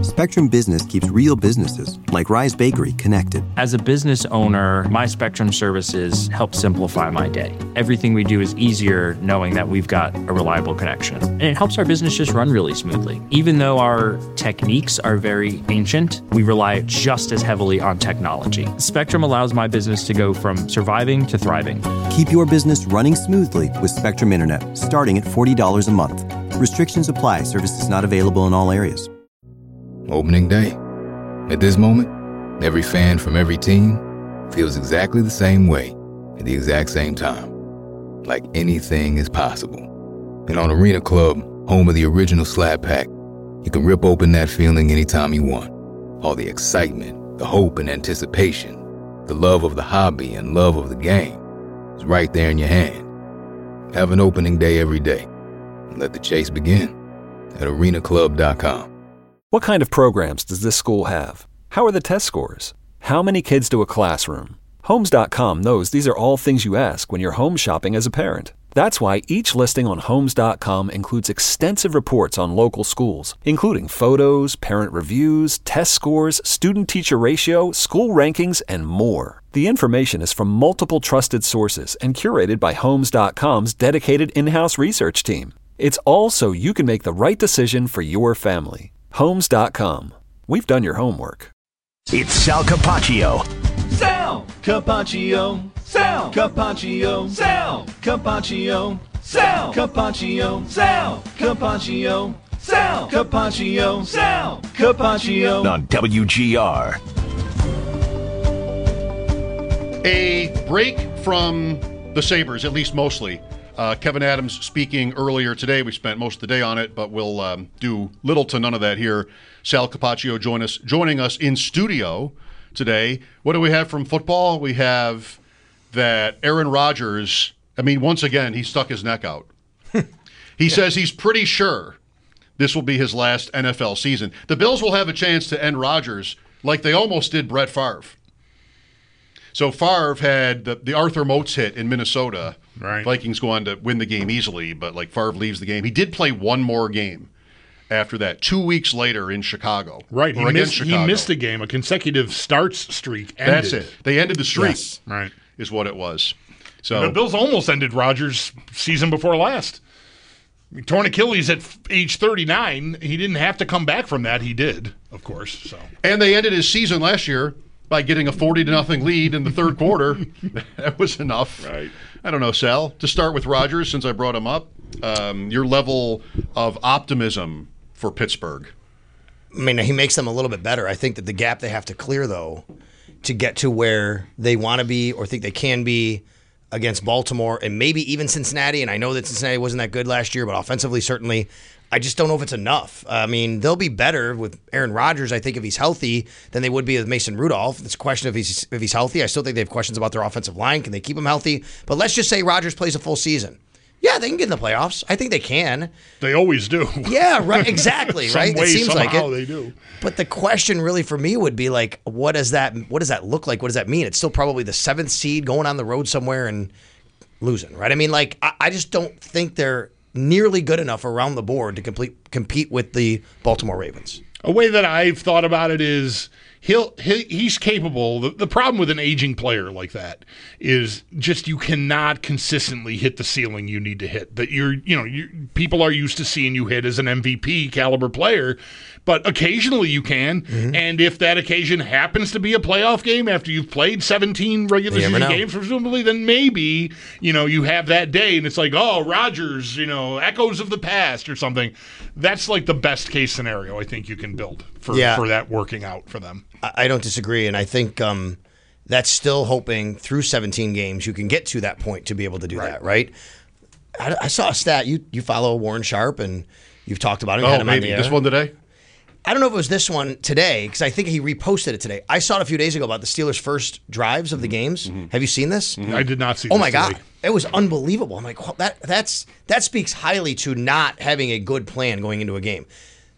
Spectrum Business keeps real businesses, like Rise Bakery, connected. As a business owner, my Spectrum services help simplify my day. Everything we do is easier knowing that we've got a reliable connection. And it helps our business just run really smoothly. Even though our techniques are very ancient, we rely just as heavily on technology. Spectrum allows my business to go from surviving to thriving. Keep your business running smoothly with Spectrum Internet, starting at $40 a month. Restrictions apply. Services not available in all areas. Opening day. At this moment, every fan from every team feels exactly the same way at the exact same time. Like anything is possible. And on Arena Club, home of the original Slab Pack, you can rip open that feeling anytime you want. All the excitement, the hope and anticipation, the love of the hobby and love of the game is right there in your hand. Have an opening day every day. And let the chase begin at arenaclub.com. What kind of programs does this school have? How are the test scores? How many kids do a classroom? Homes.com knows these are all things you ask when you're home shopping as a parent. That's why each listing on Homes.com includes extensive reports on local schools, including photos, parent reviews, test scores, student-teacher ratio, school rankings, and more. The information is from multiple trusted sources and curated by Homes.com's dedicated in-house research team. It's all so you can make the right decision for your family. Homes.com. We've done your homework. It's Sal Capaccio. Sal Capaccio. Sal Capaccio. Sal Capaccio. Sal Capaccio. Sal Capaccio. Sal Capaccio. Sal Capaccio. On WGR. A break from the Sabres, at least mostly. Kevin Adams speaking earlier today. We spent most of the day on it, but we'll do little to none of that here. Sal Capaccio joining us in studio today. What do we have from football? We have that Aaron Rodgers, once again, he stuck his neck out. He says he's pretty sure this will be his last NFL season. The Bills will have a chance to end Rodgers like they almost did Brett Favre. So Favre had the Arthur Moats hit in Minnesota. Right. Vikings go on to win the game easily, but Favre leaves the game. He did play one more game after that, 2 weeks later in Chicago. Right. He missed a game. A consecutive starts streak ended. That's it. They ended the streak. Yes. Right. Is what it was. So the Bills almost ended Rodgers' season before last. Torn Achilles at age 39. He didn't have to come back from that. He did, of course. So. And they ended his season last year by getting a 40-0 lead in the third quarter. That was enough. Right. I don't know, Sal, to start with Rodgers, since I brought him up, your level of optimism for Pittsburgh. He makes them a little bit better. I think that the gap they have to clear, though, to get to where they want to be or think they can be against Baltimore and maybe even Cincinnati, and I know that Cincinnati wasn't that good last year, but offensively, certainly, I just don't know if it's enough. They'll be better with Aaron Rodgers, I think, if he's healthy, than they would be with Mason Rudolph. It's a question of if he's healthy. I still think they have questions about their offensive line. Can they keep him healthy? But let's just say Rodgers plays a full season. Yeah, they can get in the playoffs. I think they can. They always do. Yeah, right. Exactly. Some right. way, it seems like it. they do. But the question really for me would be what does that look like? What does that mean? It's still probably the 7th seed going on the road somewhere and losing, right? I just don't think they're nearly good enough around the board to compete with the Baltimore Ravens. A way that I've thought about it is he's capable. The problem with an aging player like that is just you cannot consistently hit the ceiling you need to hit. That people are used to seeing you hit as an MVP caliber player, but occasionally you can. Mm-hmm. And if that occasion happens to be a playoff game after you've played 17 regular season games, presumably, then maybe you have that day and it's like, oh, Rodgers, echoes of the past or something. That's like the best case scenario I think you can build for that working out for them. I don't disagree, and I think that's still hoping through 17 games you can get to that point to be able to do that, right? I saw a stat. You follow Warren Sharp, and you've talked about him. Oh, maybe. This one today? I don't know if it was this one today, because I think he reposted it today. I saw it a few days ago about the Steelers' first drives of the games. Mm-hmm. Have you seen this? Mm-hmm. I did not see this. Oh, my today. God. It was unbelievable. I'm like, that speaks highly to not having a good plan going into a game.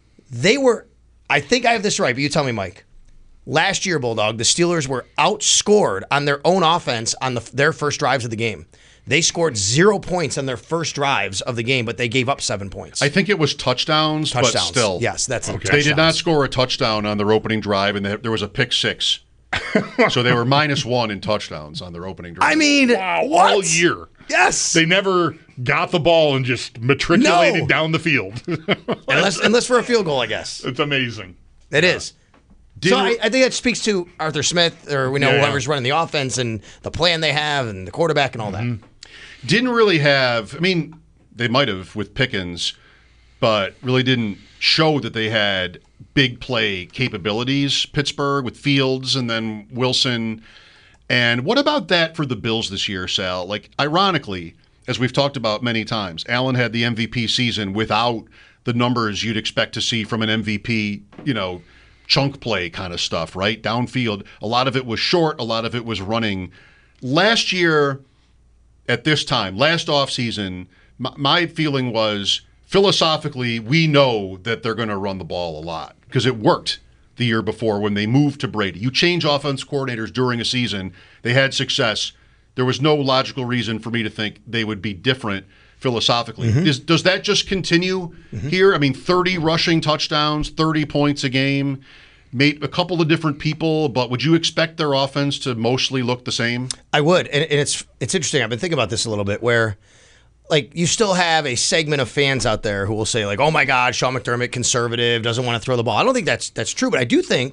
I think I have this right, but you tell me, Mike. Last year, Bulldog, the Steelers were outscored on their own offense on their first drives of the game. They scored 0 points on their first drives of the game, but they gave up 7 points. I think it was touchdowns, but still. Yes, that's okay. They did not score a touchdown on their opening drive, and there was a pick six. So they were -1 in touchdowns on their opening drive. I mean, what? All year. Yes. They never got the ball and just matriculated down the field. unless for a field goal, I guess. It's amazing. It is. So I think that speaks to Arthur Smith, or whoever's running the offense and the plan they have and the quarterback and all that. Didn't really have, I mean, they might have with Pickens, but really didn't show that they had big play capabilities, Pittsburgh, with Fields and then Wilson. And what about that for the Bills this year, Sal? Like, ironically, as we've talked about many times, Allen had the MVP season without the numbers you'd expect to see from an MVP, chunk play kind of stuff, right? Downfield. A lot of it was short. A lot of it was running. Last year, at this time, last offseason, my feeling was philosophically, we know that they're going to run the ball a lot because it worked the year before when they moved to Brady. You change offense coordinators during a season, they had success. There was no logical reason for me to think they would be different philosophically. Does that just continue here? I mean, 30 rushing touchdowns, 30 points a game, made a couple of different people, but would you expect their offense to mostly look the same? I would, and it's interesting. I've been thinking about this a little bit where, like, you still have a segment of fans out there who will say, like, oh my God, Sean McDermott, conservative, doesn't want to throw the ball. I don't think that's true, but I do think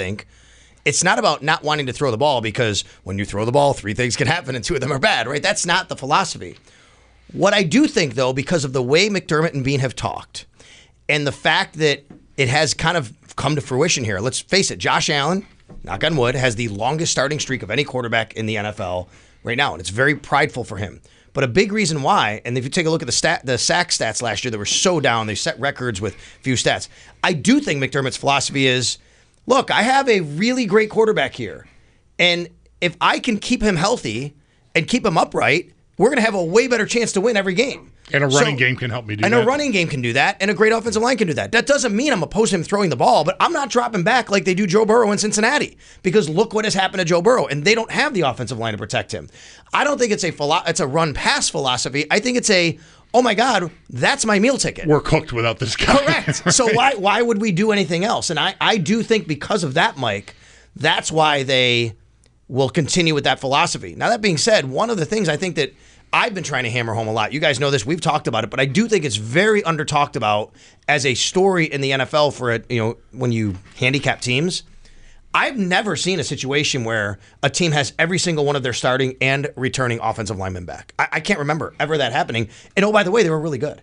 it's not about not wanting to throw the ball, because when you throw the ball, 3 things can happen and 2 of them are bad, right? That's not the philosophy. What I do think, though, because of the way McDermott and Bean have talked and the fact that it has kind of come to fruition here, let's face it, Josh Allen, knock on wood, has the longest starting streak of any quarterback in the NFL right now, and it's very prideful for him. But a big reason why, and if you take a look at the sack stats last year, they were so down. They set records with few stats. I do think McDermott's philosophy is, look, I have a really great quarterback here, and if I can keep him healthy and keep him upright, we're going to have a way better chance to win every game. And a running game can help me do that. And a running game can do that, and a great offensive line can do that. That doesn't mean I'm opposed to him throwing the ball, but I'm not dropping back like they do Joe Burrow in Cincinnati, because look what has happened to Joe Burrow, and they don't have the offensive line to protect him. I don't think it's a run-pass philosophy. I think it's oh my God, that's my meal ticket. We're cooked without this guy. Correct. So why would we do anything else? And I do think because of that, Mike, that's why they will continue with that philosophy. Now, that being said, one of the things I think that I've been trying to hammer home a lot, you guys know this, we've talked about it, but I do think it's very under talked about as a story in the NFL for when you handicap teams. I've never seen a situation where a team has every single one of their starting and returning offensive linemen back. I can't remember ever that happening. And oh, by the way, they were really good.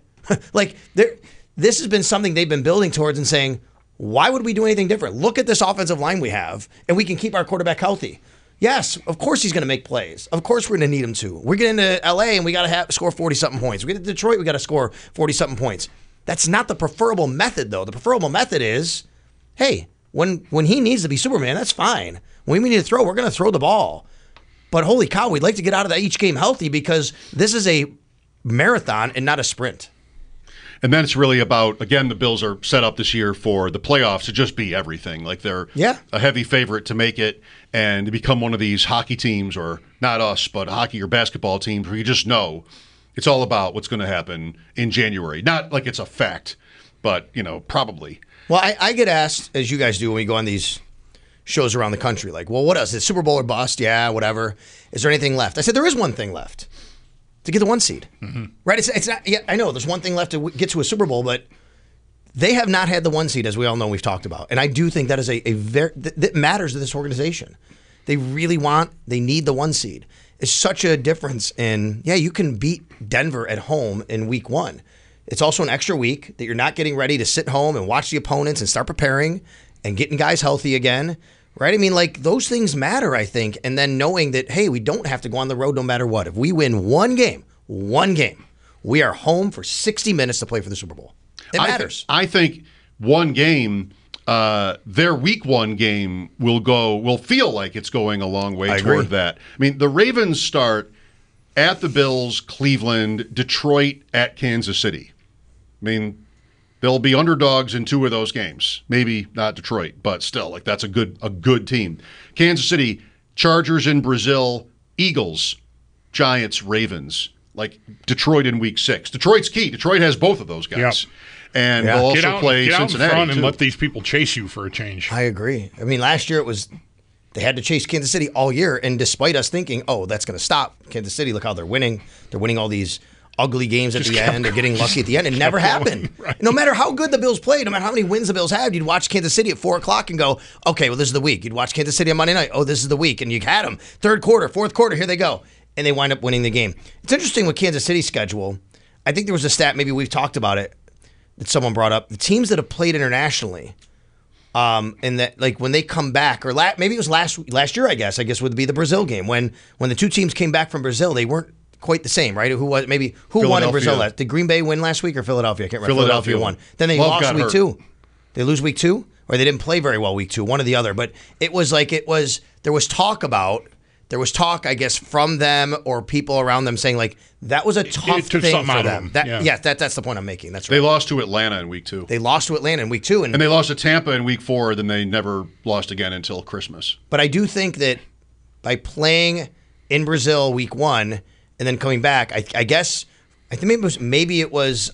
This has been something they've been building towards and saying, why would we do anything different? Look at this offensive line we have, and we can keep our quarterback healthy. Yes, of course he's going to make plays. Of course we're going to need him to. We're getting to L.A. and we got to score 40-something points. We get to Detroit, we got to score 40-something points. That's not the preferable method, though. The preferable method is, hey, when he needs to be Superman, that's fine. When we need to throw, we're going to throw the ball. But holy cow, we'd like to get out of each game healthy, because this is a marathon and not a sprint. And then it's really about, again, the Bills are set up this year for the playoffs to just be everything. Like, they're a heavy favorite to make it and to become one of these hockey teams, or not us, but hockey or basketball teams, where you just know it's all about what's going to happen in January. Not like it's a fact, but, probably. Well, I get asked, as you guys do when we go on these shows around the country, like, well, what else? Is it Super Bowl or bust? Yeah, whatever. Is there anything left? I said, there is one thing lleft. To get the 1 seed, right? It's not. Yeah, I know there's one thing left to get to a Super Bowl, but they have not had the 1 seed, as we all know. We've talked about, and I do think that is that matters to this organization. They really they need the 1 seed. It's such a difference in. Yeah, you can beat Denver at home in week 1. It's also an extra week that you're not getting ready to sit home and watch the opponents and start preparing and getting guys healthy again. Right? I mean, like, those things matter, I think. And then knowing that, hey, we don't have to go on the road no matter what. If we win one game, we are home for 60 minutes to play for the Super Bowl. It matters. I think one game, their week 1 game will feel like it's going a long way toward that. I mean, the Ravens start at the Bills, Cleveland, Detroit, at Kansas City. I mean, they'll be underdogs in 2 of those games. Maybe not Detroit, but still, like, that's a good team. Kansas City, Chargers in Brazil, Eagles Giants, Ravens, like Detroit in week 6. Detroit's key. Detroit has both of those guys. Yep. And they'll also play get Cincinnati. Out in front and too. let these people chase you for a change. I agree. I mean, last year they had to chase Kansas City all year, and despite us thinking, oh, that's going to stop Kansas City, look how they're winning. They're winning all these ugly games at the end. They're getting lucky at the end. It never happened. Right. No matter how good the Bills played, no matter how many wins the Bills had, you'd watch Kansas City at 4 o'clock and go, okay, well, this is the week. You'd watch Kansas City on Monday night. Oh, this is the week. And you had them. Third quarter, fourth quarter, here they go. And they wind up winning the game. It's interesting with Kansas City's schedule. I think there was a stat, maybe we've talked about it, that someone brought up. The teams that have played internationally, and that like when they come back, or maybe it was last year, I guess would be the Brazil game. When the two teams came back from Brazil, they weren't quite the same, right? Who won in Brazil last? Did Green Bay win last week or Philadelphia? I can't remember. Philadelphia won. Then they lost week 2. They lose week 2, or they didn't play very well week 2, one or the other. But there was talk, I guess, from them or people around them saying like that was a tough thing for them. That's the point I'm making. That's right. They lost to Atlanta in week 2. They lost to Atlanta in week 2, and they lost to Tampa in week 4. Then they never lost again until Christmas. But I do think that by playing in Brazil week 1 and then coming back, I think maybe it was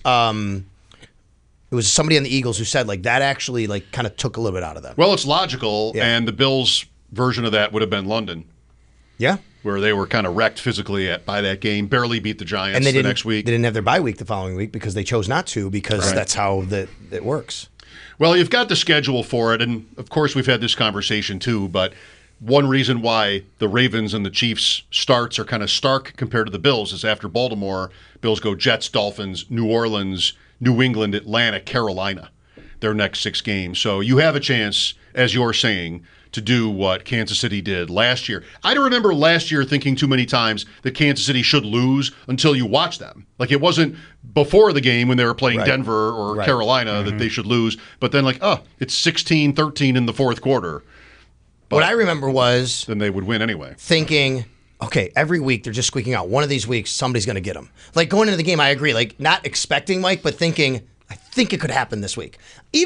somebody on the Eagles who said like that actually like kind of took a little bit out of them. Well, it's logical, and the Bills' version of that would have been London. Yeah. Where they were kind of wrecked physically by that game, barely beat the Giants and the next week. They didn't have their bye week the following week because they chose not to because that's how it works. Well, you've got the schedule for it, and of course we've had this conversation too, but one reason why the Ravens and the Chiefs starts are kind of stark compared to the Bills is after Baltimore, Bills go Jets, Dolphins, New Orleans, New England, Atlanta, Carolina, their next 6 games. So you have a chance, as you're saying, to do what Kansas City did last year. I don't remember last year thinking too many times that Kansas City should lose until you watch them. Like it wasn't before the game when they were playing Denver or Carolina that they should lose, but then like, it's 16-13 in the fourth quarter. But what I remember was then they would win anyway. Thinking, okay, every week they're just squeaking out. One of these weeks, somebody's going to get them. Like going into the game, I agree. Like not expecting Mike, but thinking, I think it could happen this week.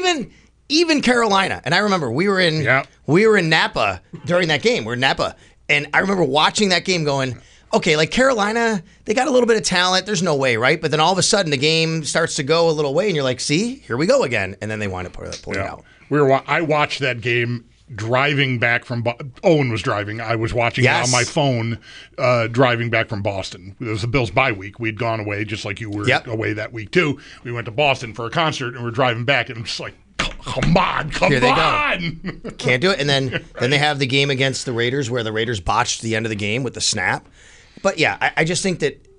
Even Carolina, and I remember we were in Napa during that game. We're in Napa, and I remember watching that game going, okay, like Carolina, they got a little bit of talent. There's no way, right? But then all of a sudden the game starts to go a little way, and you're like, see, here we go again. And then they wind up pulling out. I watched that game driving back from Owen was driving. I was watching it on my phone driving back from Boston. It was the Bills bye week. We'd gone away just like you were away that week too. We went to Boston for a concert, and we're driving back, and I'm just like, come on. Here they go. Can't do it. And then they have the game against the Raiders where the Raiders botched the end of the game with the snap. But yeah, I just think that,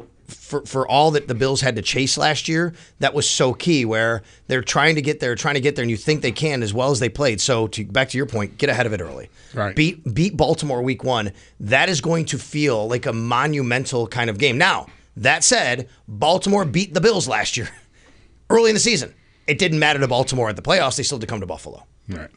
for all that the Bills had to chase last year, that was so key where they're trying to get there, and you think they can as well as they played. So back to your point, get ahead of it early. Right. Beat Baltimore week 1. That is going to feel like a monumental kind of game. Now, that said, Baltimore beat the Bills last year early in the season. It didn't matter to Baltimore at the playoffs. They still had to come to Buffalo. Right.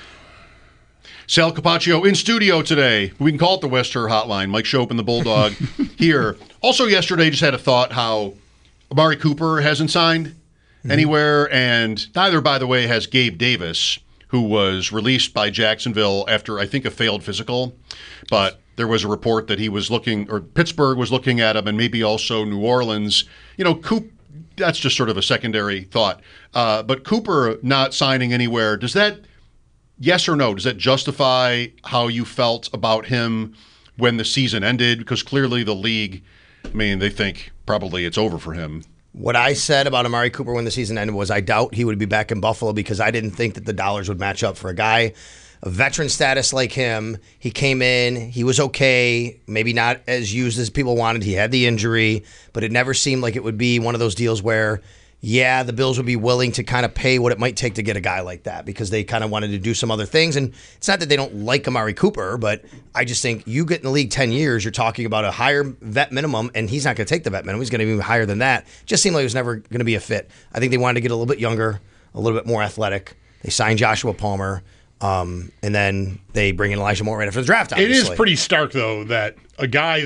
Sal Capaccio in studio today. We can call it the West Her Hotline. Mike Shope and the Bulldog here. Also yesterday, just had a thought how Amari Cooper hasn't signed anywhere, and neither, by the way, has Gabe Davis, who was released by Jacksonville after, I think, a failed physical. But there was a report that he was looking, or Pittsburgh was looking at him, and maybe also New Orleans. Coop. That's just sort of a secondary thought. But Cooper not signing anywhere, does that, yes or no, does that justify how you felt about him when the season ended? Because clearly the league, they think probably it's over for him. What I said about Amari Cooper when the season ended was I doubt he would be back in Buffalo because I didn't think that the dollars would match up for a guy of veteran status like him. He came in, he was okay, maybe not as used as people wanted. He had the injury, but it never seemed like it would be one of those deals where, the Bills would be willing to kind of pay what it might take to get a guy like that because they kind of wanted to do some other things. And it's not that they don't like Amari Cooper, but I just think you get in the league 10 years, you're talking about a higher vet minimum, and he's not going to take the vet minimum. He's going to be even higher than that. Just seemed like it was never going to be a fit. I think they wanted to get a little bit younger, a little bit more athletic. They signed Joshua Palmer. And then they bring in Elijah Moore right after the draft, obviously. It is pretty stark, though, that a guy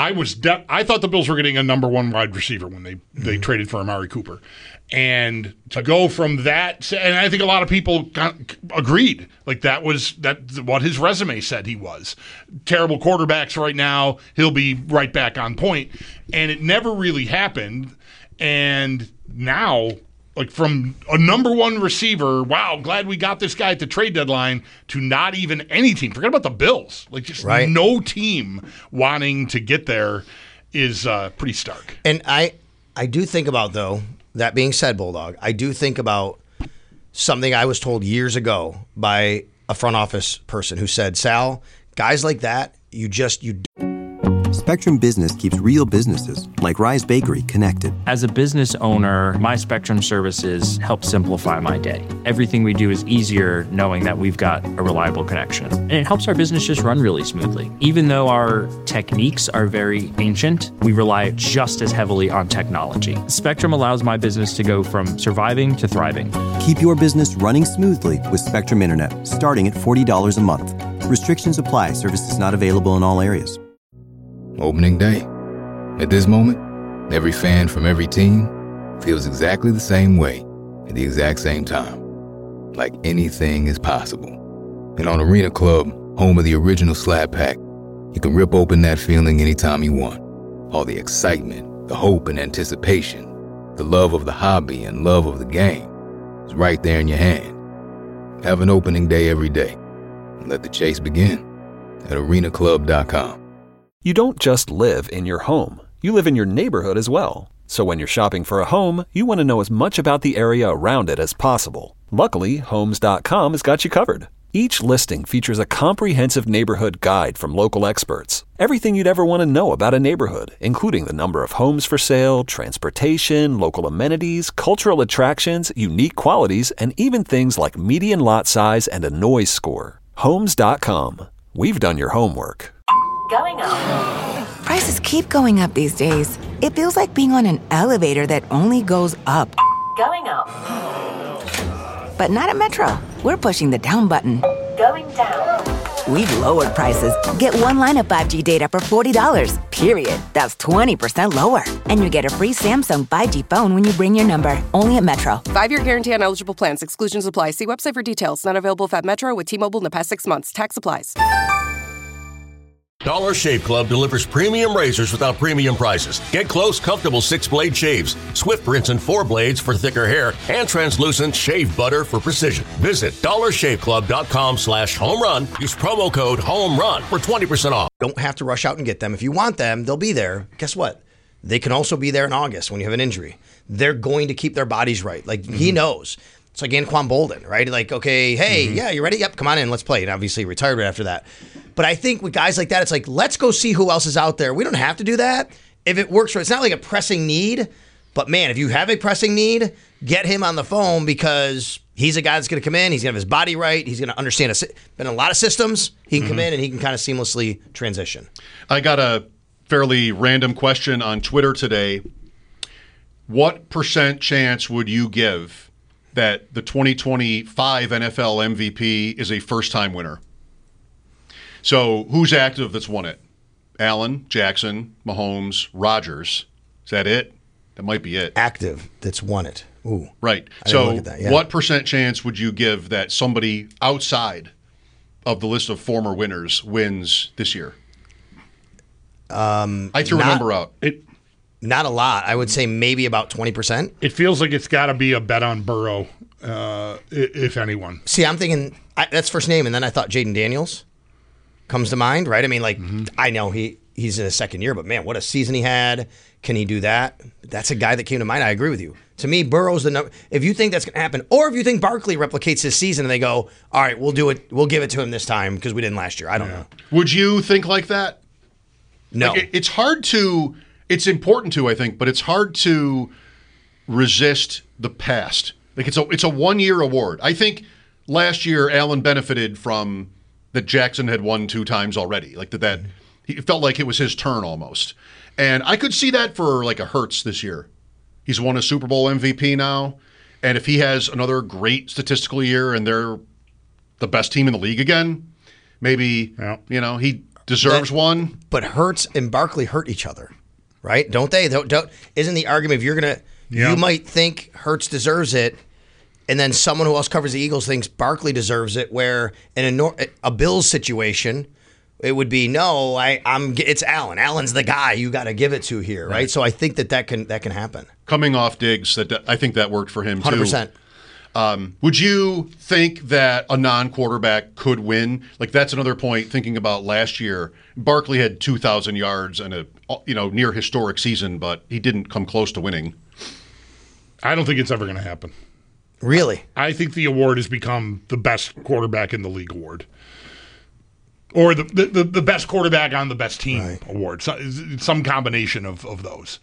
I thought the Bills were getting a number one wide receiver when they traded for Amari Cooper. And to go from that, and I think a lot of people agreed, like that's what his resume said he was. Terrible quarterbacks right now, he'll be right back on point. And it never really happened. And now, like from a number one receiver, wow, glad we got this guy at the trade deadline, to not even any team. Forget about the Bills. Like just no team wanting to get there is pretty stark. And I do think about, though, that being said, Bulldog, I do think about something I was told years ago by a front office person who said, Sal, guys like that, you Spectrum Business keeps real businesses, like Rise Bakery, connected. As a business owner, my Spectrum services help simplify my day. Everything we do is easier knowing that we've got a reliable connection. And it helps our business just run really smoothly. Even though our techniques are very ancient, we rely just as heavily on technology. Spectrum allows my business to go from surviving to thriving. Keep your business running smoothly with Spectrum Internet, starting at $40 a month. Restrictions apply. Services not available in all areas. Opening day. At this moment, every fan from every team feels exactly the same way at the exact same time. Like anything is possible. And on Arena Club, home of the original Slab Pack, you can rip open that feeling anytime you want. All the excitement, the hope and anticipation, the love of the hobby and love of the game is right there in your hand. Have an opening day every day. And let the chase begin at arenaclub.com. You don't just live in your home. You live in your neighborhood as well. So when you're shopping for a home, you want to know as much about the area around it as possible. Luckily, Homes.com has got you covered. Each listing features a comprehensive neighborhood guide from local experts. Everything you'd ever want to know about a neighborhood, including the number of homes for sale, transportation, local amenities, cultural attractions, unique qualities, and even things like median lot size and a noise score. Homes.com. We've done your homework. Going up. Prices keep going up these days. It feels like being on an elevator that only goes up. Going up. But not at Metro. We're pushing the down button. Going down. We've lowered prices. Get one line of 5G data for $40, period. That's 20% lower. And you get a free Samsung 5G phone when you bring your number. Only at Metro. 5-year guarantee on eligible plans. Exclusions apply. See website for details. Not available at Metro with T-Mobile in the past 6 months. Tax applies. Dollar Shave Club delivers premium razors without premium prices. Get close, comfortable 6-blade shaves, swift rinse and 4 blades for thicker hair, and translucent shave butter for precision. Visit dollarshaveclub.com/homerun. Use promo code HOMERUN for 20% off. Don't have to rush out and get them. If you want them, they'll be there. Guess what? They can also be there in August when you have an injury. They're going to keep their bodies right. Like, he knows. It's like Anquan Bolden, right? Like, okay, hey, yeah, you ready? Yep, come on in, let's play. And obviously he retired right after that. But I think with guys like that, it's like, let's go see who else is out there. We don't have to do that. If it works for, it's not like a pressing need, but man, if you have a pressing need, get him on the phone because he's a guy that's going to come in, he's going to have his body right, he's going to understand been in a lot of systems, he can come in and he can kind of seamlessly transition. I got a fairly random question on Twitter today. What % chance would you give that the 2025 NFL MVP is a first-time winner? So who's active that's won it? Allen, Jackson, Mahomes, Rodgers. Is that it? That might be it. Active that's won it. Ooh. Right. So what % chance would you give that somebody outside of the list of former winners wins this year? I threw a number out. Not a lot. I would say maybe about 20%. It feels like it's got to be a bet on Burrow, if anyone. See, I'm thinking that's first name, and then I thought Jaden Daniels comes to mind, right? I mean, like, I know he's in his second year, but man, what a season he had. Can he do that? That's a guy that came to mind. I agree with you. To me, Burrow's the number. If you think that's going to happen, or if you think Barkley replicates his season and they go, all right, we'll do it. We'll give it to him this time because we didn't last year. I don't know. Would you think like that? No. Like, it's hard to, it's important to, I think, but it's hard to resist the past. Like, it's a one-year award. I think last year Allen benefited from that Jackson had won 2 times already. Like that he felt like it was his turn almost. And I could see that for like a Hurts this year. He's won a Super Bowl MVP now. And if he has another great statistical year and they're the best team in the league again. Maybe, he deserves one. But Hurts and Barkley hurt each other, right? Don't they? Isn't the argument if you're going to, you might think Hurts deserves it, and then someone who else covers the Eagles thinks Barkley deserves it, where in a Bills situation, it would be, no, it's Allen. Allen's the guy you got to give it to here, right? So I think that can happen. Coming off Diggs, I think that worked for him too. 100%. Would you think that a non-quarterback could win? Like, that's another point, thinking about last year. Barkley had 2,000 yards and a near historic season, but he didn't come close to winning. I don't think it's ever going to happen. Really? I think the award has become the best quarterback in the league award. Or the best quarterback on the best team award. So, some combination of those.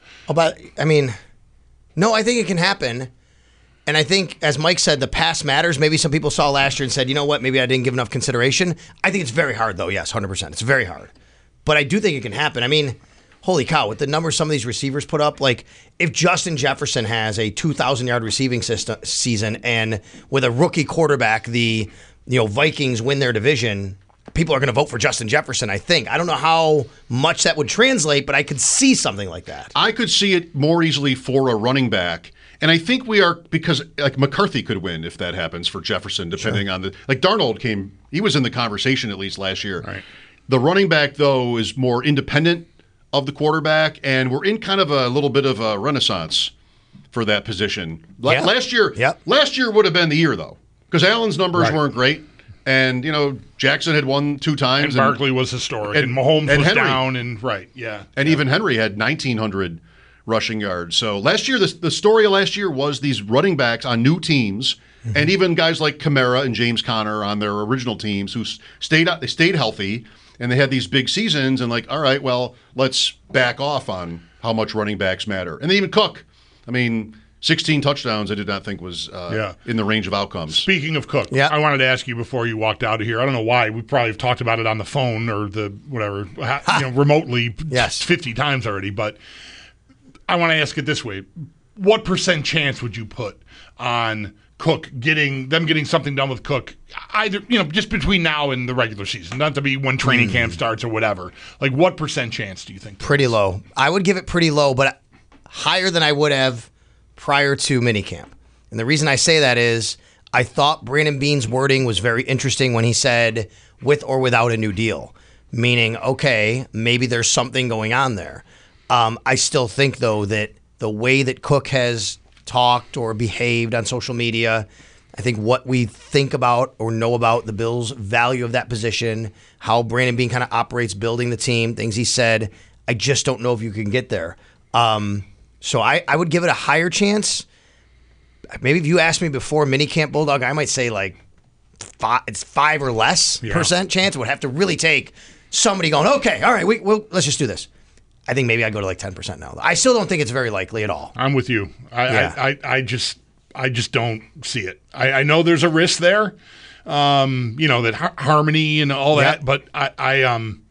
No, I think it can happen. And I think, as Mike said, the past matters. Maybe some people saw last year and said, you know what, maybe I didn't give enough consideration. I think it's very hard, though. Yes, 100%. It's very hard. But I do think it can happen. I mean, holy cow, with the numbers some of these receivers put up, like if Justin Jefferson has a 2,000-yard receiving season and with a rookie quarterback, the Vikings win their division, people are going to vote for Justin Jefferson, I think. I don't know how much that would translate, but I could see something like that. I could see it more easily for a running back. And I think we are, because like McCarthy could win if that happens for Jefferson, depending on Darnold he was in the conversation at least last year. Right. The running back, though, is more independent of the quarterback, and we're in kind of a little bit of a renaissance for that position. Last year would have been the year, though, because Allen's numbers weren't great. And, Jackson had won 2 times. And Barkley was historic. And Mahomes was Henry, down. And even Henry had 1,900 rushing yards. So last year, the story of last year was these running backs on new teams, and even guys like Kamara and James Conner on their original teams who stayed healthy, and they had these big seasons, and all right, well, let's back off on how much running backs matter. And even Cook, 16 touchdowns I did not think was in the range of outcomes. Speaking of Cook, I wanted to ask you before you walked out of here. I don't know why. We probably have talked about it on the phone or remotely 50 times already, but I want to ask it this way. What % chance would you put on Cook getting something done with Cook, either, just between now and the regular season, not to be when training camp starts or whatever? Like, what % chance do you think? Pretty low. I would give it pretty low, but higher than I would have prior to minicamp. And the reason I say that is I thought Brandon Beane's wording was very interesting when he said with or without a new deal, meaning, okay, maybe there's something going on there. I still think, though, that the way that Cook has talked or behaved on social media, I think what we think about or know about the Bills' value of that position, how Brandon Beane kind of operates building the team, things he said, I just don't know if you can get there. So I would give it a higher chance. Maybe if you asked me before minicamp Bulldog, I might say it's 5 or less % chance. It would have to really take somebody going, okay, all right, let's just do this. I think maybe I'd go to 10% now. I still don't think it's very likely at all. I'm with you. I just don't see it. I know there's a risk there, that harmony and all that, but I'm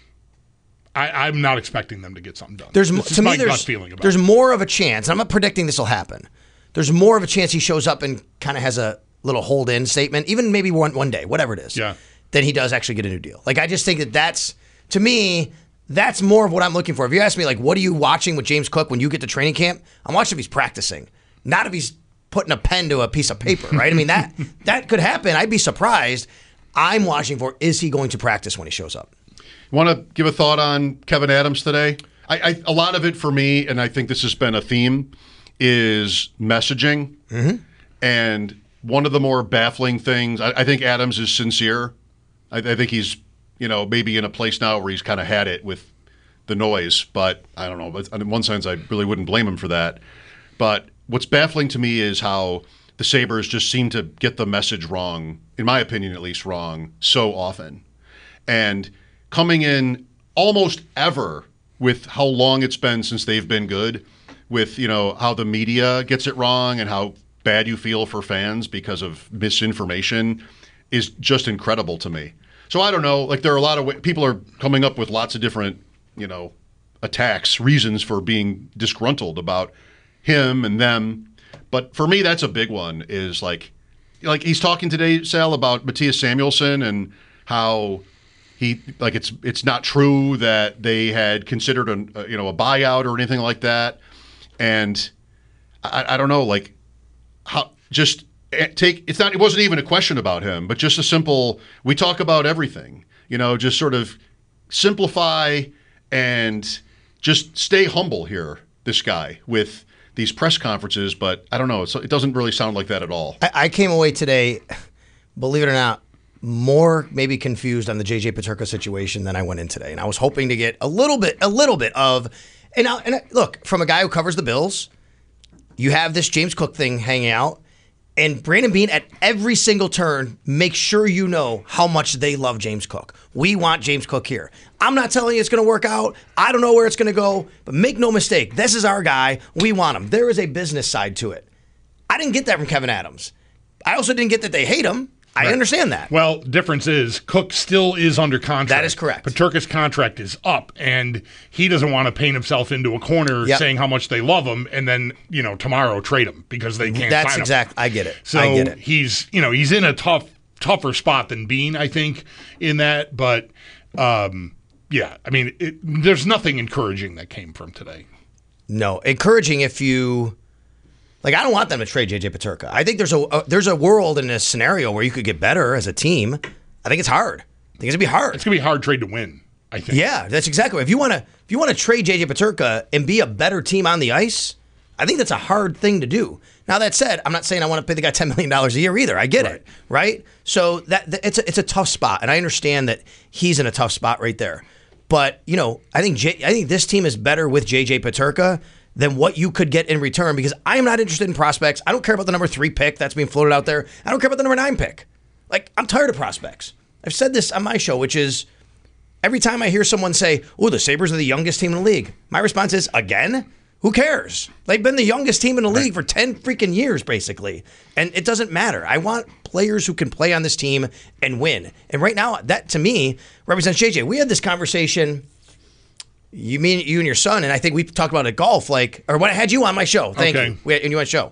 not expecting them to get something done. There's more of a chance. I'm not predicting this will happen. There's more of a chance he shows up and kind of has a little hold-in statement, even maybe one day, whatever it is, than he does actually get a new deal. I just think that's, to me, that's more of what I'm looking for. If you ask me, what are you watching with James Cook when you get to training camp? I'm watching if he's practicing, not if he's putting a pen to a piece of paper, right? That could happen. I'd be surprised. I'm watching for, is he going to practice when he shows up? Want to give a thought on Kevin Adams today? A lot of it for me, and I think this has been a theme, is messaging. Mm-hmm. And one of the more baffling things, I think Adams is sincere. I think he's maybe in a place now where he's kind of had it with the noise, but I don't know. But in one sense, I really wouldn't blame him for that. But what's baffling to me is how the Sabres just seem to get the message wrong, in my opinion at least, wrong so often. And coming in almost ever with how long it's been since they've been good, with how the media gets it wrong and how bad you feel for fans because of misinformation is just incredible to me. So I don't know, there are a lot of people are coming up with lots of different, attacks, reasons for being disgruntled about him and them. But for me, that's a big one, is like he's talking today, Sal, about Matthias Samuelsson and how it's not true that they had considered a buyout or anything like that. And I don't know, like how just it wasn't even a question about him, but just a simple, we talk about everything, just sort of simplify and just stay humble here, this guy, with these press conferences. But I don't know, it doesn't really sound like that at all. I came away today, believe it or not, more maybe confused on the JJ Peterka situation than I went in today. And I was hoping to get a little bit of, and look, from a guy who covers the Bills, you have this James Cook thing hanging out, and Brandon Beane at every single turn makes sure you know how much they love James Cook. We want James Cook here. I'm not telling you it's going to work out. I don't know where it's going to go, but make no mistake, this is our guy. We want him. There is a business side to it. I didn't get that from Kevin Adams. I also didn't get that they hate him. I understand that. Well, difference is Cook still is under contract. That is correct. Peterka's contract is up, and he doesn't want to paint himself into a corner saying how much they love him, and then tomorrow trade him because they can't. That's sign exact. him. I get it. So I get it. He's in a tougher spot than Beane, I think, in that. But there's nothing encouraging that came from today. No, encouraging if you. I don't want them to trade JJ Peterka. I think there's a world in a scenario where you could get better as a team. I think it's hard. I think it's gonna be hard. It's gonna be a hard trade to win, I think. Yeah, that's exactly. If you want to trade JJ Peterka and be a better team on the ice, I think that's a hard thing to do. Now that said, I'm not saying I want to pay the guy $10 million a year either. I get it, right? So that it's a tough spot, and I understand that he's in a tough spot right there. But I think this team is better with JJ Peterka than what you could get in return, because I am not interested in prospects. I don't care about the number 3 pick that's being floated out there. I don't care about the number 9 pick. I'm tired of prospects. I've said this on my show, which is every time I hear someone say, "Oh, the Sabres are the youngest team in the league," my response is, again? Who cares? They've been the youngest team in the league for 10 freaking years, basically. And it doesn't matter. I want players who can play on this team and win. And right now, that, to me, represents JJ. We had this conversation, you and your son, and I think we talked about it at golf, or when I had you on my show. Thank you. And you on my show.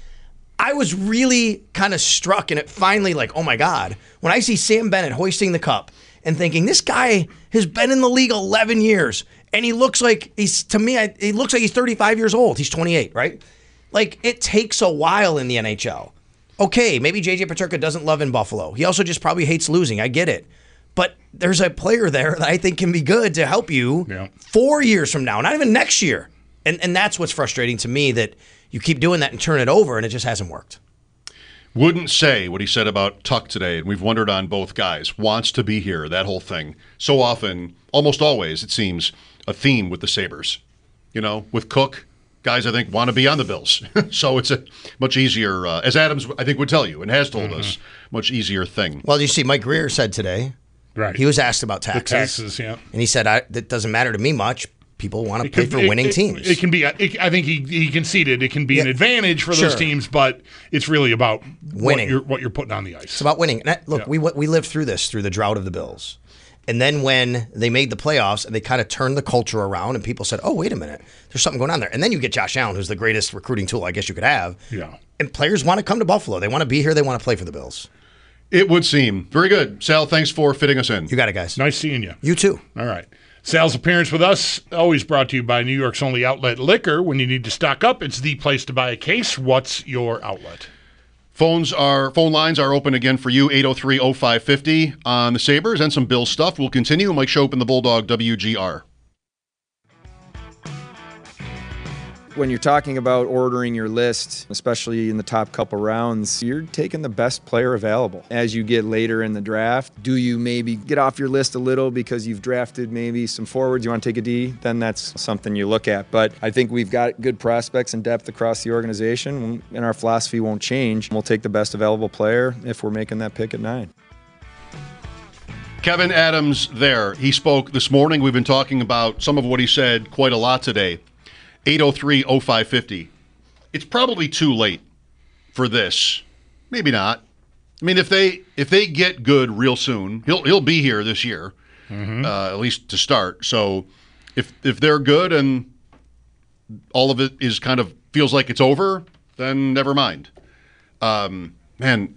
I was really kind of struck, and it finally, oh my God, when I see Sam Bennett hoisting the cup and thinking, this guy has been in the league 11 years, and he looks like he looks like he's 35 years old. He's 28, right? It takes a while in the NHL. Okay, maybe JJ Peterka doesn't love in Buffalo. He also just probably hates losing. I get it. But there's a player there that I think can be good to help you 4 years from now, not even next year. And that's what's frustrating to me, that you keep doing that and turn it over, and it just hasn't worked. Wouldn't say what he said about Tuck today, and we've wondered on both guys. Wants to be here, that whole thing. So often, almost always, it seems, a theme with the Sabres. With Cook, guys I think want to be on the Bills. So it's a much easier, as Adams I think would tell you and has told us, much easier thing. Well, you see, Mike Greer said today, he was asked about taxes. The taxes, yeah. And he said, that doesn't matter to me much. People want to pay for winning teams. It can be. I think he conceded it can be an advantage for those teams, but it's really about winning. What you're putting on the ice. It's about winning. And we lived through this, through the drought of the Bills. And then when they made the playoffs, and they kind of turned the culture around, and people said, "Oh, wait a minute, there's something going on there." And then you get Josh Allen, who's the greatest recruiting tool I guess you could have. Yeah. And players want to come to Buffalo. They want to be here. They want to play for the Bills. It would seem. Very good. Sal, thanks for fitting us in. You got it, guys. Nice seeing you. You too. All right. Sal's appearance with us, always brought to you by New York's only outlet Liquor. When you need to stock up, it's the place to buy a case. What's your outlet? Phone lines are open again for you, 803-0550 on the Sabres and some Bills stuff. We'll continue. Mike Schopp and the Bulldog, WGR. When you're talking about ordering your list, especially in the top couple rounds, you're taking the best player available. As you get later in the draft, do you maybe get off your list a little because you've drafted maybe some forwards, you want to take a D? Then that's something you look at. But I think we've got good prospects and depth across the organization, and our philosophy won't change. We'll take the best available player if we're making that pick at 9. Kevin Adams there. He spoke this morning. We've been talking about some of what he said quite a lot today. 803-0550. It's probably too late for this. Maybe not. I mean, if they get good real soon, he'll be here this year, at least to start. So if they're good and all of it is kind of feels like it's over, then never mind. man,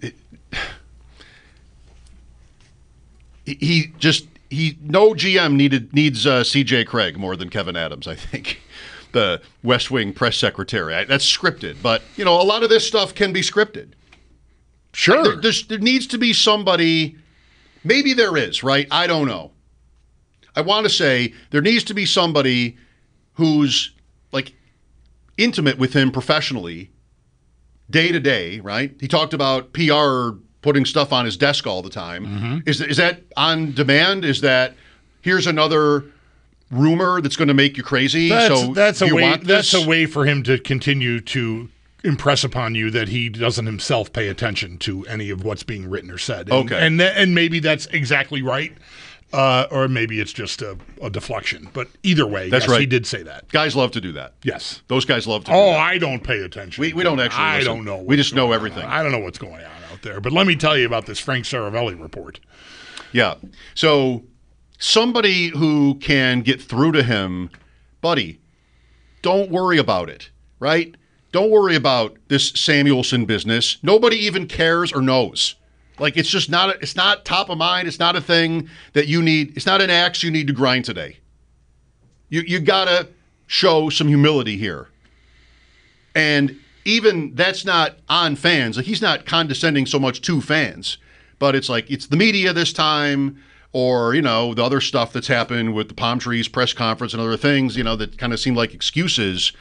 no GM needs C.J. Craig more than Kevin Adams, I think. The West Wing press secretary. That's scripted, but a lot of this stuff can be scripted. Sure. There needs to be somebody. Maybe there is, right? I don't know. I want to say there needs to be somebody who's like intimate with him professionally, day to day, right? He talked about PR putting stuff on his desk all the time. Mm-hmm. Is that on demand? Is that here's another rumor that's going to make you crazy? That's a way for him to continue to impress upon you that he doesn't himself pay attention to any of what's being written or said. And maybe that's exactly right. Or maybe it's just a deflection. But either way, that's yes, right. He did say that. Guys love to do that. Yes. Those guys love to do that. Oh, I don't pay attention. We don't actually listen. I don't know. We just know everything. I don't know what's going on out there. But let me tell you about this Frank Saravelli report. Yeah. So somebody who can get through to him, buddy, don't worry about it, right? Don't worry about this Samuelson business. Nobody even cares or knows. Like, it's just not, it's not top of mind. It's not a thing that you need. It's not an axe you need to grind today. You got to show some humility here. And even that's not on fans. Like, he's not condescending so much to fans, but it's like, it's the media this time, or, the other stuff that's happened with the Palm Trees press conference and other things, that kind of seem like excuses.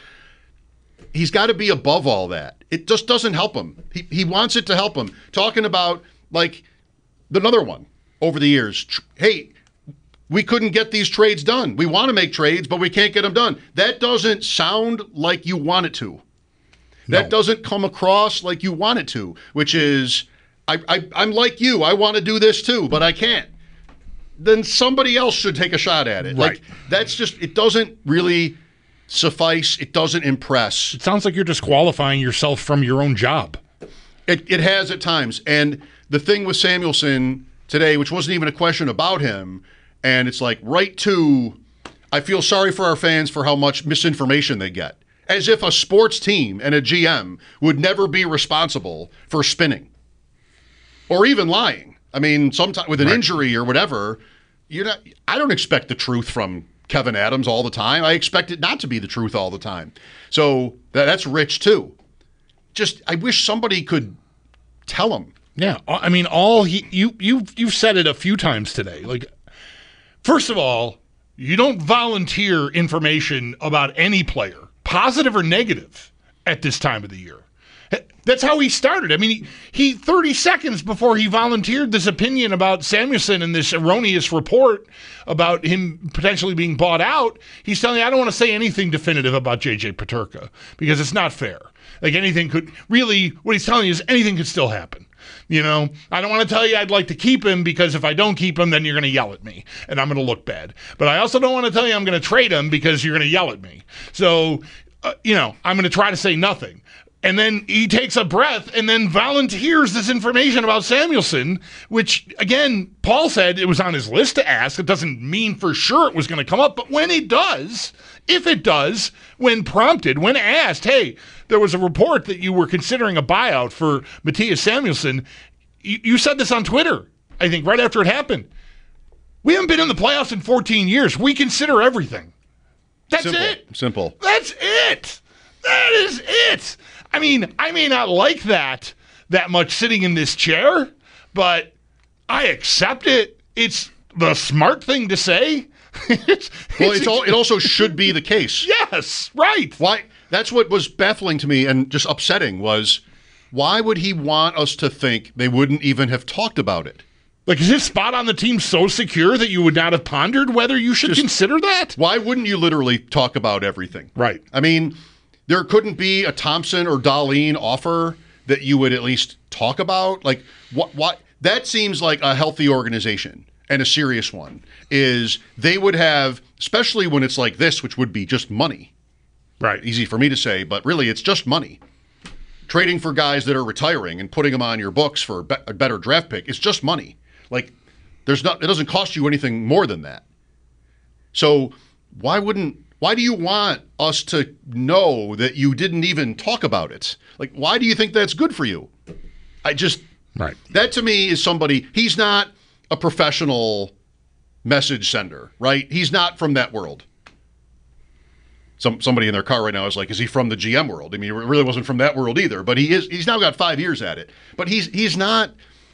He's got to be above all that. It just doesn't help him. He wants it to help him. Talking about, like, another one over the years. Hey, we couldn't get these trades done. We want to make trades, but we can't get them done. That doesn't sound like you want it to. No. That doesn't come across like you want it to, which is, I'm like you. I want to do this too, but I can't. Then somebody else should take a shot at it. Right. Like, that's just, it doesn't really suffice. It doesn't impress. It sounds like you're disqualifying yourself from your own job. It has at times. And the thing with Samuelson today, which wasn't even a question about him, and it's like right to, I feel sorry for our fans for how much misinformation they get. As if a sports team and a GM would never be responsible for spinning or even lying. I mean, sometimes with an injury or whatever, I don't expect the truth from Kevin Adams all the time. I expect it not to be the truth all the time. So that's rich too. Just, I wish somebody could tell him. Yeah, I mean, you've said it a few times today. Like, first of all, you don't volunteer information about any player, positive or negative, at this time of the year. That's how he started. I mean, he 30 seconds before he volunteered this opinion about Samuelson and this erroneous report about him potentially being bought out, he's telling you, I don't want to say anything definitive about J.J. Peterka because it's not fair. Like, anything could, really, what he's telling you is anything could still happen. I don't want to tell you I'd like to keep him because if I don't keep him, then you're going to yell at me and I'm going to look bad. But I also don't want to tell you I'm going to trade him because you're going to yell at me. So, I'm going to try to say nothing. And then he takes a breath and then volunteers this information about Samuelson, which, again, Paul said it was on his list to ask. It doesn't mean for sure it was going to come up. But when it does, if it does, when prompted, when asked, hey, there was a report that you were considering a buyout for Matthias Samuelson, you said this on Twitter, I think, right after it happened. We haven't been in the playoffs in 14 years. We consider everything. That's it. Simple. That's it. That is it. I mean, I may not like that much sitting in this chair, but I accept it. It's the smart thing to say. It also should be the case. Yes, right. Why? That's what was baffling to me and just upsetting was, why would he want us to think they wouldn't even have talked about it? Like, is his spot on the team so secure that you would not have pondered whether you should consider that? Why wouldn't you literally talk about everything? Right. I mean, there couldn't be a Thompson or Dahlin offer that you would at least talk about? Like, what? That seems like a healthy organization and a serious one, is they would have, especially when it's like this, which would be just money. Right. Easy for me to say, but really it's just money. Trading for guys that are retiring and putting them on your books for a better draft pick is just money. Like, it doesn't cost you anything more than that. So why do you want us to know that you didn't even talk about it? Like, why do you think that's good for you? Right. That to me is somebody, he's not a professional message sender, right? He's not from that world. Somebody in their car right now is like, is he from the GM world? I mean, he really wasn't from that world either, but he's now got 5 years at it. But he's not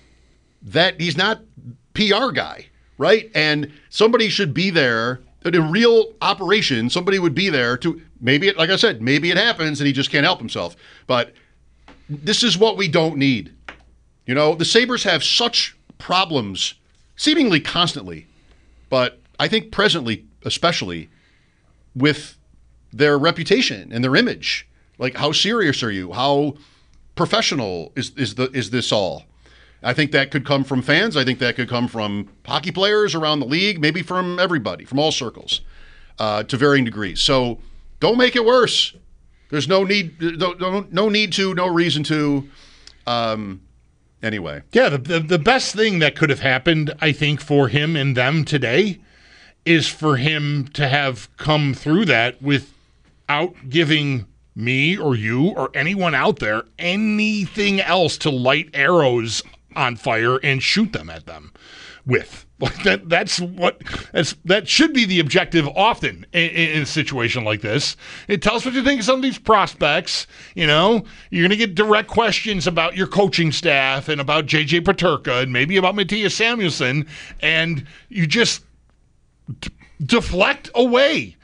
PR guy, right? And somebody should be there in a real operation. Somebody would be there to maybe, like I said, maybe it happens and he just can't help himself. But this is what we don't need. You know, the Sabres have such problems seemingly constantly, but I think presently, especially with their reputation and their image. Like, how serious are you? How professional is this all? I think that could come from fans. I think that could come from hockey players around the league, maybe from everybody, from all circles, to varying degrees. So don't make it worse. There's no need to, no reason to. Anyway. Yeah, the best thing that could have happened, I think, for him and them today is for him to have come through that without giving me or you or anyone out there anything else to light arrows on fire and shoot them at them with. Like that should be the objective often in a situation like this. Tell us what you think of some of these prospects. You know, you're going to get direct questions about your coaching staff and about J.J. Peterka and maybe about Mattias Samuelsson, and you just deflect away.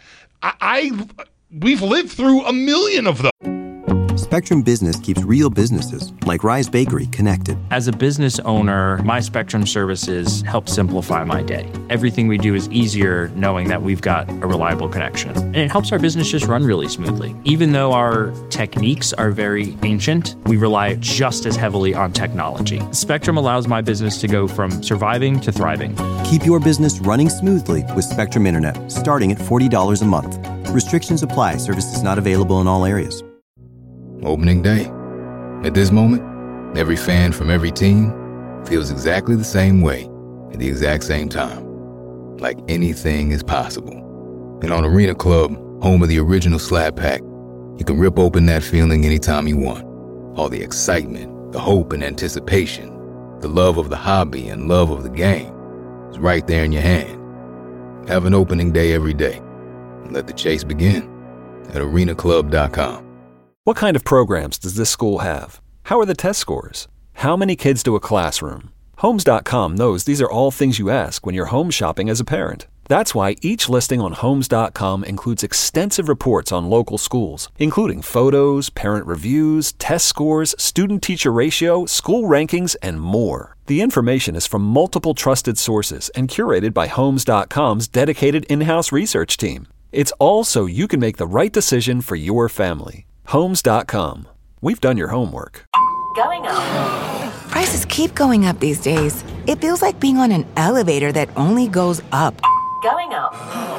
We've lived through a million of them. Spectrum Business keeps real businesses, like Rise Bakery, connected. As a business owner, my Spectrum services help simplify my day. Everything we do is easier knowing that we've got a reliable connection. And it helps our business just run really smoothly. Even though our techniques are very ancient, we rely just as heavily on technology. Spectrum allows my business to go from surviving to thriving. Keep your business running smoothly with Spectrum Internet, starting at $40 a month. Restrictions apply. Services not available in all areas. Opening day. At this moment, every fan from every team feels exactly the same way at the exact same time. Like anything is possible. And on Arena Club, home of the original Slab Pack, you can rip open that feeling anytime you want. All the excitement, the hope and anticipation, the love of the hobby and love of the game is right there in your hand. Have an opening day every day. And let the chase begin at arenaclub.com. What kind of programs does this school have? How are the test scores? How many kids do a classroom? Homes.com knows these are all things you ask when you're home shopping as a parent. That's why each listing on Homes.com includes extensive reports on local schools, including photos, parent reviews, test scores, student-teacher ratio, school rankings, and more. The information is from multiple trusted sources and curated by Homes.com's dedicated in-house research team. It's all so you can make the right decision for your family. Homes.com. We've done your homework. Going up. Prices keep going up these days. It feels like being on an elevator that only goes up. Going up.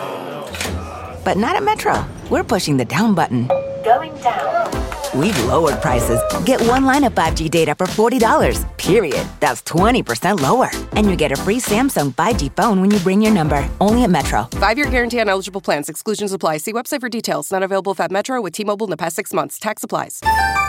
But not at Metro. We're pushing the down button. Going down. We've lowered prices. Get one line of 5G data for $40, period. That's 20% lower. And you get a free Samsung 5G phone when you bring your number. Only at Metro. 5-year guarantee on eligible plans. Exclusions apply. See website for details. Not available at Metro with T-Mobile in the past 6 months. Tax applies.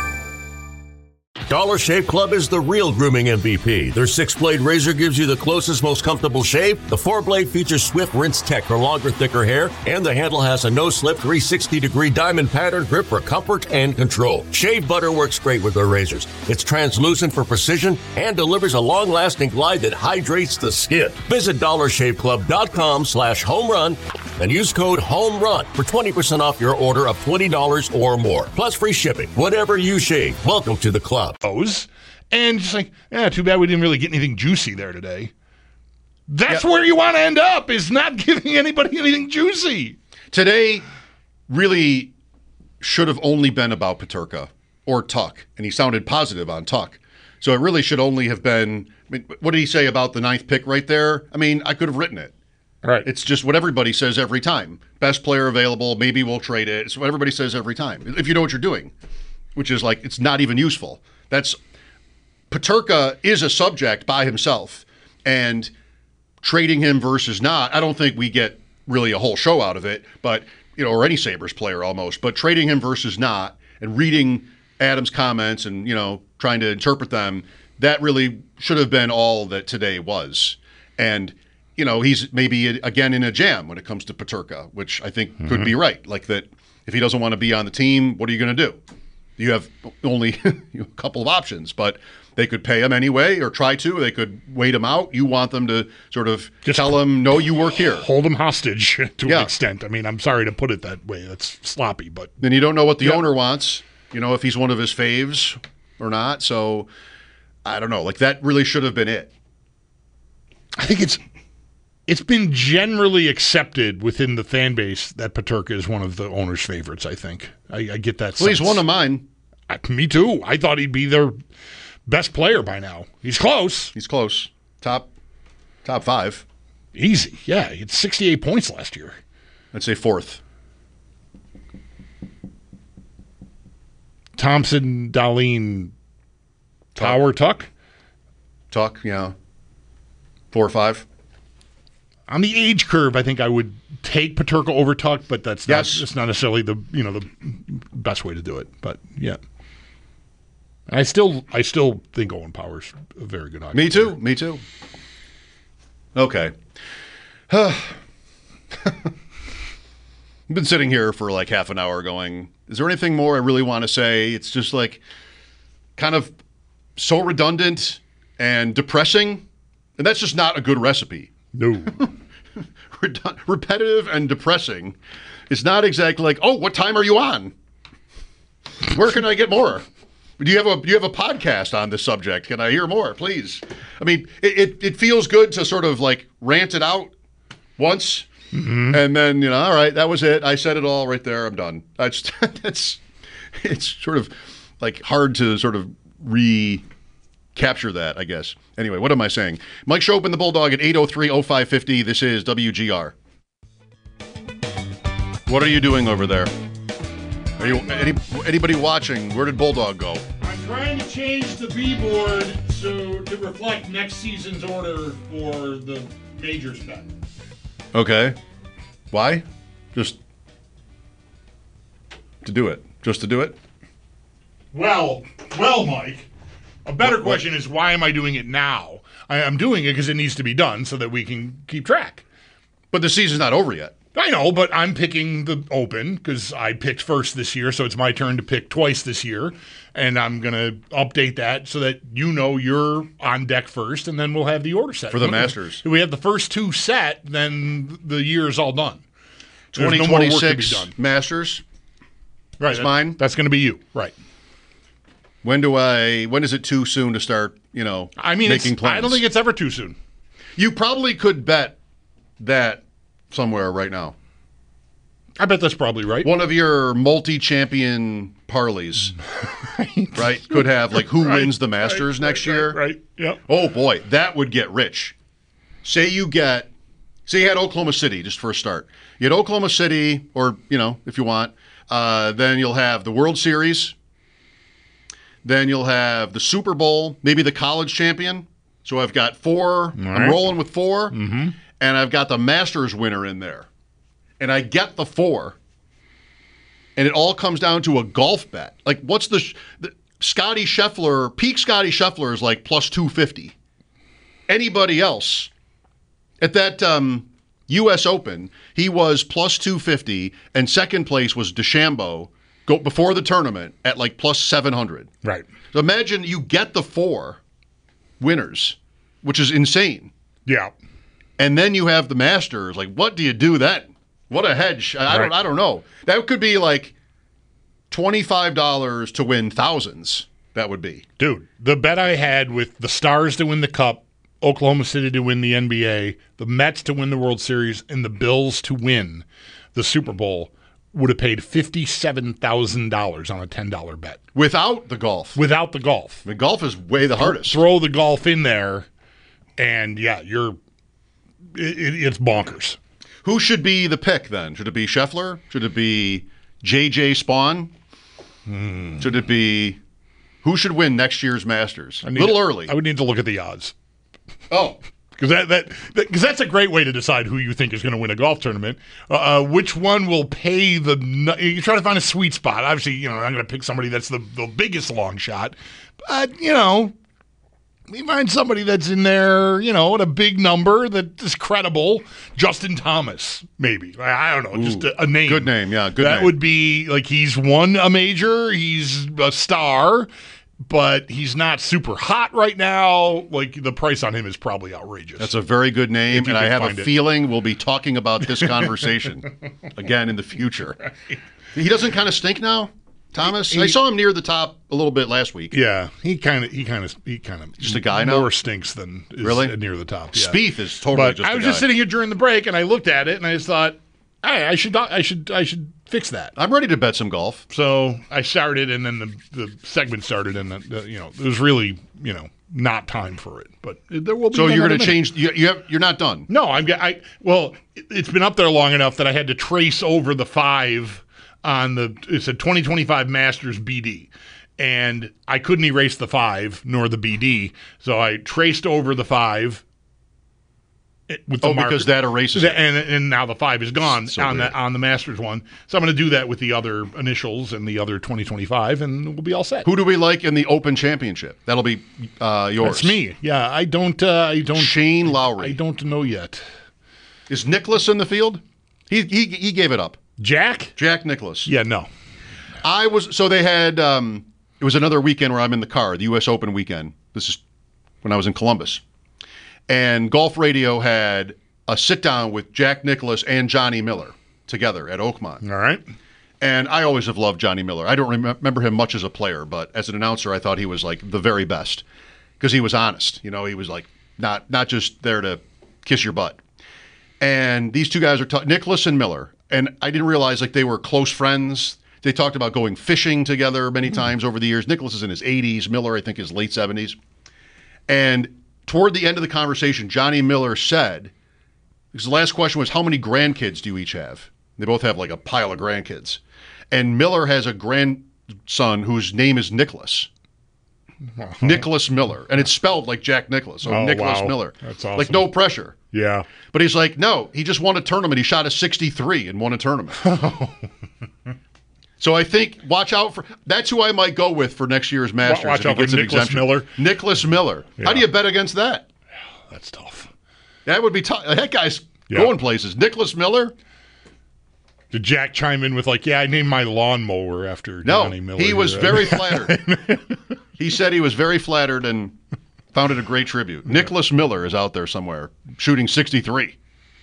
Dollar Shave Club is the real grooming MVP. Their 6-blade razor gives you the closest, most comfortable shave. The 4-blade features Swift Rinse Tech for longer, thicker hair. And the handle has a no-slip 360-degree diamond pattern grip for comfort and control. Shave butter works great with their razors. It's translucent for precision and delivers a long-lasting glide that hydrates the skin. Visit DollarShaveClub.com/homerun and use code HOMERUN for 20% off your order of $20 or more. Plus free shipping. Whatever you shave, welcome to the club. And just like, too bad we didn't really get anything juicy there today. That's where you want to end up, is not giving anybody anything juicy. Today really should have only been about Peterka or Tuck, and he sounded positive on Tuck. So it really should only have been, what did he say about the 9th pick right there? I mean, I could have written it. Right. It's just what everybody says every time. Best player available, maybe we'll trade it. It's what everybody says every time, if you know what you're doing, which is like, it's not even useful. Peterka is a subject by himself, and trading him versus not, I don't think we get really a whole show out of it, but, or any Sabres player almost, but trading him versus not and reading Adam's comments and, trying to interpret them, that really should have been all that today was. And, he's maybe, again, in a jam when it comes to Peterka, which I think could be right. Like that, if he doesn't want to be on the team, what are you going to do? You have only a couple of options, but they could pay him anyway or try to. They could wait him out. You want them to sort of just tell him, no, you work here. Hold him hostage to an extent. I mean, I'm sorry to put it that way. That's sloppy. But then you don't know what the owner wants, if he's one of his faves or not. So I don't know. Like, that really should have been it. I think it's been generally accepted within the fan base that Peterka is one of the owner's favorites, I think. I get that sense. Well, he's one of mine. Me too. I thought he'd be their best player by now. He's close. He's close. Top 5. Easy. Yeah, he had 68 points last year. I'd say 4th. Thompson, Dahlin, Power, Tuck? Tuck, yeah. 4 or 5. On the age curve, I think I would take Peterka over Tuck, but that's not necessarily the best way to do it. But yeah, I still think Owen Power's a very good hockey player. Me too. Okay. I've been sitting here for like half an hour going, is there anything more I really want to say? It's just like kind of so redundant and depressing, and that's just not a good recipe. No. Repetitive and depressing. It's not exactly like, oh, what time are you on? Where can I get more? Do you have a podcast on this subject? Can I hear more, please? I mean, it feels good to sort of like rant it out once, and then all right, that was it. I said it all right there. I'm done. It's sort of like hard to sort of recapture that, I guess. Anyway, what am I saying? Mike Schopp and the Bulldog at 803-0550. This is WGR. What are you doing over there? Are you anybody watching? Where did Bulldog go? I'm trying to change the B-board to reflect next season's order for the majors bet. Okay. Why? Just to do it. Just to do it? Well, Mike. A better question is, why am I doing it now? I'm doing it because it needs to be done so that we can keep track. But the season's not over yet. I know, but I'm picking the Open because I picked first this year, so it's my turn to pick twice this year. And I'm going to update that so that you're on deck first, and then we'll have the order set. For the Masters. If we have the first 2 set, then the year is all done. 2026 Masters. Right. That's mine. That's going to be you. Right. When is it too soon to start, making plans? I don't think it's ever too soon. You probably could bet that somewhere right now. I bet that's probably right. One of your multi-champion parlays, right? Could have like who wins the Masters next year. Right. Yep. Oh boy, that would get rich. Say you had Oklahoma City just for a start. You had Oklahoma City, or if you want, then you'll have the World Series. Then you'll have the Super Bowl, maybe the college champion. So I've got 4. Right. I'm rolling with 4. Mm-hmm. And I've got the Masters winner in there. And I get the 4. And it all comes down to a golf bet. Like, what's the Scotty Scheffler, peak Scotty Scheffler is like plus 250. Anybody else at that U.S. Open, he was plus 250, and second place was DeChambeau. Go before the tournament at like plus 700. Right. So imagine you get the 4 winners, which is insane. Yeah. And then you have the Masters. Like, what do you do then? What a hedge. I don't know. That could be like $25 to win thousands. That would be. Dude, the bet I had with the Stars to win the Cup, Oklahoma City to win the NBA, the Mets to win the World Series, and the Bills to win the Super Bowl would have paid $57,000 on a $10 bet. Without the golf. Without the golf. The golf is way the hardest. Throw the golf in there, and yeah, it's bonkers. Who should be the pick then? Should it be Scheffler? Should it be J.J. Spawn? Should it be who should win next year's Masters? A little early. I would need to look at the odds. Oh. Because that's a great way to decide who you think is going to win a golf tournament. Which one will pay you try to find a sweet spot. Obviously, I'm going to pick somebody that's the biggest long shot. But, We find somebody that's in there, at a big number that is credible. Justin Thomas, maybe. I don't know, just a name. Good name, yeah, good name. That would be like he's won a major, he's a star, but he's not super hot right now. Like the price on him is probably outrageous. That's a very good name, and I have a it. feeling we'll be talking about this conversation again in the future. Right. He doesn't kind of stink now? Thomas, I saw him near the top a little bit last week. Yeah, he kind of just a guy now. More stinks than is really near the top. Yeah. Spieth is totally. But just. I was a guy. just sitting here during the break, and I looked at it, and I just thought, hey, I should fix that. I'm ready to bet some golf. So I started, and then the segment started, and it was really not time for it. But there will be. So you're going to change. You're not done. No, well, it's been up there long enough that I had to trace over the 5. It's a 2025 Masters BD, and I couldn't erase the 5 nor the BD, so I traced over the 5 with the marker. Because that erases it, and now the 5 is gone so on the Masters one. So I'm going to do that with the other initials and the other 2025, and we'll be all set. Who do we like in the Open Championship? That'll be yours. That's me. Yeah, I don't. Shane Lowry. I don't know yet. Is Nicklaus in the field? He gave it up. Jack Nicklaus. Yeah, no. So they had, it was another weekend where I'm in the car, the U.S. Open weekend. This is when I was in Columbus. And Golf Radio had a sit-down with Jack Nicklaus and Johnny Miller together at Oakmont. All right. And I always have loved Johnny Miller. I don't remember him much as a player, but as an announcer, I thought he was like the very best because he was honest. He was like not just there to kiss your butt. And these two guys are Nicklaus and Miller. And I didn't realize they were close friends. They talked about going fishing together many times over the years. Nicklaus is in his 80s. Miller, I think, is late 70s. And toward the end of the conversation, Johnny Miller said, because the last question was, how many grandkids do you each have? They both have a pile of grandkids. And Miller has a grandson whose name is Nicholas. Uh-huh. Nicholas Miller. And it's spelled like Jack Nicklaus. So Nicholas Miller. That's awesome. No pressure. Yeah. But he's like, no, he just won a tournament. He shot a 63 and won a tournament. So I think, watch out for, that's who I might go with for next year's Masters. Watch out for Nicholas Miller. Nicholas Miller. Yeah. How do you bet against that? That's tough. That would be tough. That guy's going places. Nicholas Miller. Did Jack chime in with I named my lawnmower after Johnny Miller? No, he was very flattered. He said he was very flattered and found it a great tribute. Nicholas Miller is out there somewhere shooting 63.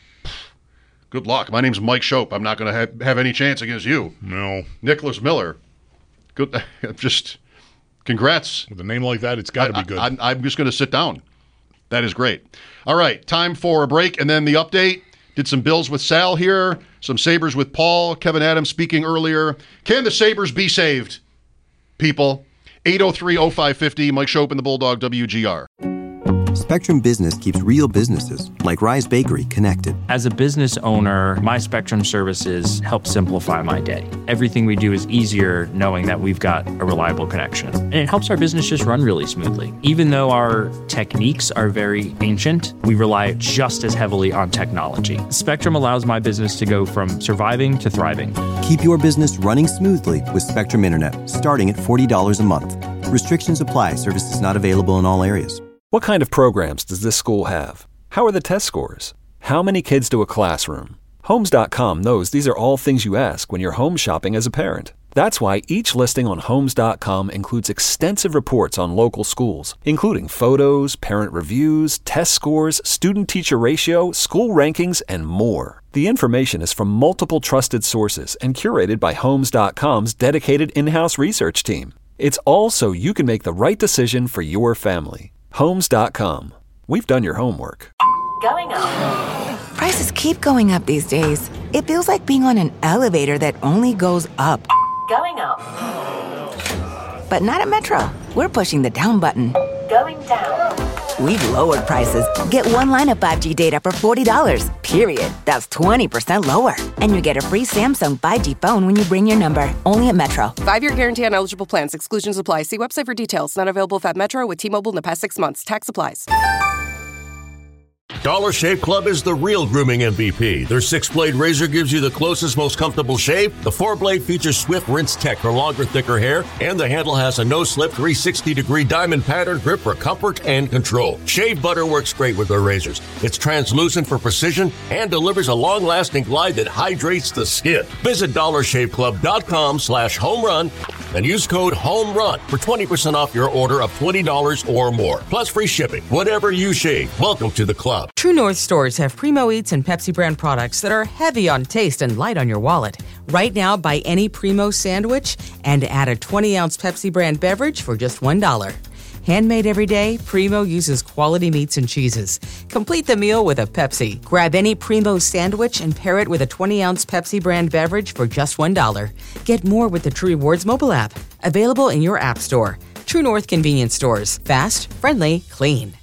Good luck. My name's Mike Shope. I'm not going to have any chance against you. No. Nicholas Miller. Good. Just congrats. With a name like that, it's got to be good. I'm just going to sit down. That is great. All right, time for a break and then the update. Did some Bills with Sal here, some Sabres with Paul. Kevin Adams speaking earlier. Can the Sabres be saved, people? 803-0550, Mike Shope and the Bulldog, WGR. Spectrum Business keeps real businesses, like Rise Bakery, connected. As a business owner, my Spectrum services help simplify my day. Everything we do is easier knowing that we've got a reliable connection. And it helps our business just run really smoothly. Even though our techniques are very ancient, we rely just as heavily on technology. Spectrum allows my business to go from surviving to thriving. Keep your business running smoothly with Spectrum Internet, starting at $40 a month. Restrictions apply. Services not available in all areas. What kind of programs does this school have? How are the test scores? How many kids do a classroom? Homes.com knows these are all things you ask when you're home shopping as a parent. That's why each listing on Homes.com includes extensive reports on local schools, including photos, parent reviews, test scores, student-teacher ratio, school rankings, and more. The information is from multiple trusted sources and curated by Homes.com's dedicated in-house research team. It's all so you can make the right decision for your family. Homes.com. We've done your homework. Going up. Prices keep going up these days. It feels like being on an elevator that only goes up. Going up. But not at Metro. We're pushing the down button. Going down. We've lowered prices. Get one line of 5G data for $40, period. That's 20% lower. And you get a free Samsung 5G phone when you bring your number. Only at Metro. 5-year guarantee on eligible plans. Exclusions apply. See website for details. Not available at Metro with T-Mobile in the past 6 months. Tax applies. Dollar Shave Club is the real grooming MVP. Their 6-blade razor gives you the closest, most comfortable shave. The 4-blade features Swift Rinse Tech for longer, thicker hair, and the handle has a no-slip 360-degree diamond pattern grip for comfort and control. Shave butter works great with their razors. It's translucent for precision and delivers a long-lasting glide that hydrates the skin. Visit dollarshaveclub.com/homerun and use code HOMERUN for 20% off your order of $20 or more, plus free shipping. Whatever you shave, welcome to the club. True North stores have Primo Eats and Pepsi brand products that are heavy on taste and light on your wallet. Right now, buy any Primo sandwich and add a 20-ounce Pepsi brand beverage for just $1. Handmade every day, Primo uses quality meats and cheeses. Complete the meal with a Pepsi. Grab any Primo sandwich and pair it with a 20-ounce Pepsi brand beverage for just $1. Get more with the True Rewards mobile app. Available in your app store. True North convenience stores. Fast, friendly, clean.